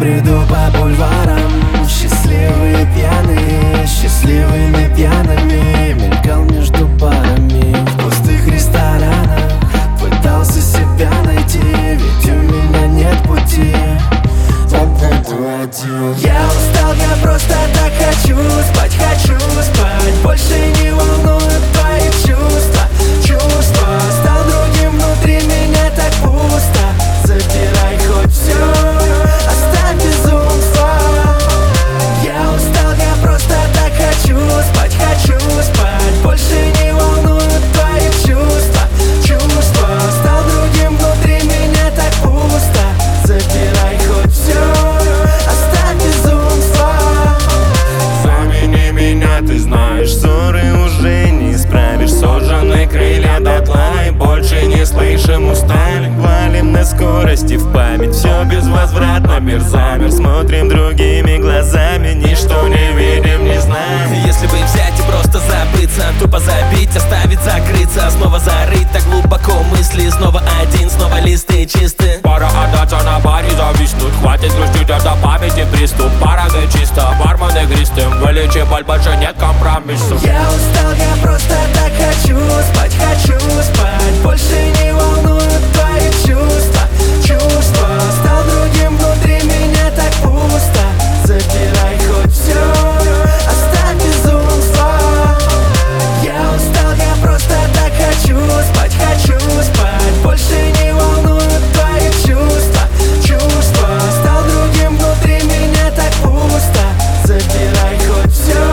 бреду по бульварам, счастливые пьяные, счастливыми пьяными. Мелькал между парами в пустых ресторанах, пытался себя найти, ведь у меня нет пути. Я устал, я просто так хочу спать, больше не волнуют твои чувства. Стал другим, внутри меня так пусто. Забирай хоть все, оставь безумство. Я устал, я просто так хочу спать, больше не волнуют твои чувства. Стал другим, внутри меня так пусто. Забирай хоть все, оставь безумство. Замени меня, ты знаешь, ссоры уже не исправишь. Сожжены крылья дотла и больше не слышим, устали. Валим на скорости в память, все безвозвратно, мир замер. Смотрим другими глазами, ничто не видим, не знаем. Если бы взять и просто забыться, тупо забить, оставить, закрыться, снова зарыть так глубоко мысли. Снова один, снова листы чисты. Пора отдаться на баре, зависнуть. Хватит грустить, это памяти приступ. Пора да чисто, бармен игристым. Вылечи боль, больше нет компромиссов. Я устал, я просто так хочу спать, больше не волнуют твои чувства. Стал другим, внутри меня так пусто. Забирай хоть все, оставь безумство. Я устал, я просто так хочу спать, больше не волнуют твои чувства. Стал другим, внутри меня так пусто. Забирай хоть все.